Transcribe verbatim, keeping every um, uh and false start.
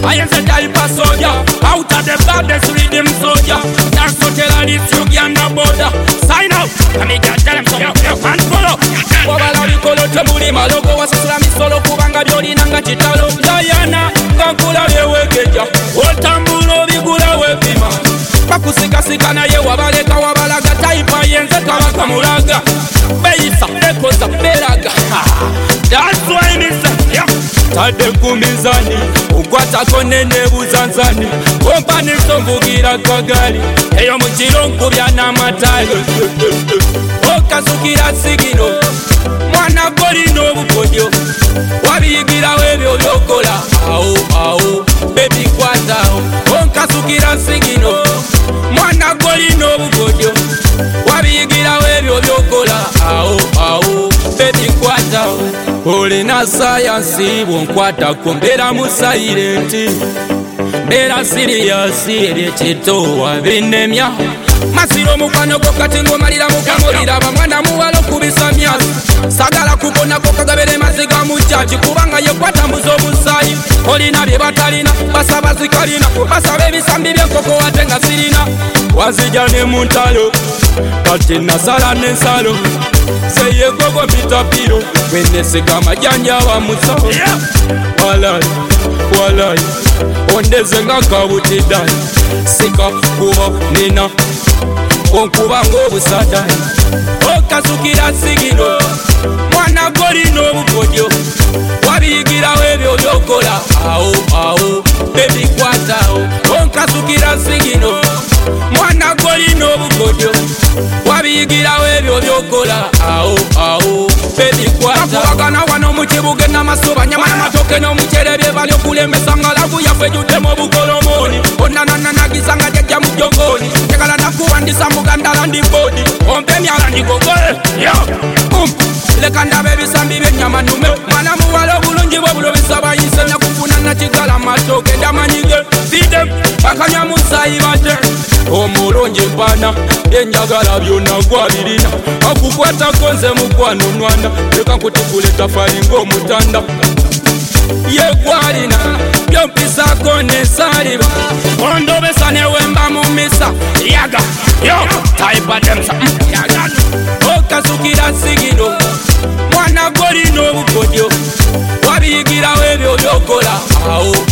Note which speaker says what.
Speaker 1: I am the type of soldier, out of the baddest rhythm soldier. That's what tell her this you can no border. Sign out, let me get them some and follow. Wabala bikolo tebuli malogo wasasula misolo kubanga byoli nanga kitalo. Diana, kankula bewekeja, otambulo bigula wepima. Bakusikasika naye wabaleka wabalaga taipa yenze kabaka mulaga. Beisa, ekoza, belaga. That's why me say, yeah. Tade kumizani, ukwata konene buzanzani. Kompani sombugira kagali, eyo mchilo nkubya na matali. Okasukira sigino, mwana goli no bukodyo. Wabiyigira webyo byokola, ao ao, baby kwata o. Okasukira sigino, mwana goli no bukodyo. Wabiyigira webyo byokola, ao ao, baby kwata o. Olina sayansi bwonkwata kumbera mu silenti. Bera siriyasi ebyekitowa binemya. Masiro mukwano go kati ngomalira mukamulira bamwana muwalo kubisa myasi. Sagala kubona ko kagabere maziga mu chachi kubanga yekwata mbuzo busayi. Olina bye batalina basaba zikalina basabe bisambi byenkoko watenga sirina. Wazijane mu ntalo kati nasala n'ensalo. Seye gogo mitapiro wene sega majanja wa musawo. Walai walai ondeze nga kabutidani. Sika kuba nina onkuba ng'obusadani. Okasukira sigino mwana goli n'obukodyo. Wabiyigira webyo byokola ao ao baby kwata o. Okasukira sigino mwana goli n'obukodyo. Wabiyigira webyo byokola ao ao baby kwata. Akubagana wano mu kibuga n'amasuba nyama n'amatoke n'omucere bye bali okulemesa nga lagu yaffe ejjudde mu bukolomoni. Onnanananagizanga jjajja mu jjongoni. Njagala nakuwandisa muganda landi bodi. Ompe emyala ndigogole leka ndabe ebisambi by'ennyama nnume. Mwana muwala obulungi bw'obulobesa bayise nakufuna nakigala matoke ndamanyige. Fide bakanya musayi bate omulungi mpaana enjagala byonna gwabirina. Akukwatako nze mukwano nwana leka nkutikule tafali ng'omutanda. Yegwalina byompisako nesaliba ondobesa newemba mu misa. Yaga yo taipa demsa yaga. Okasukira sigino mwana goli n'obukodyo. Wabiyigira webyo byokola ao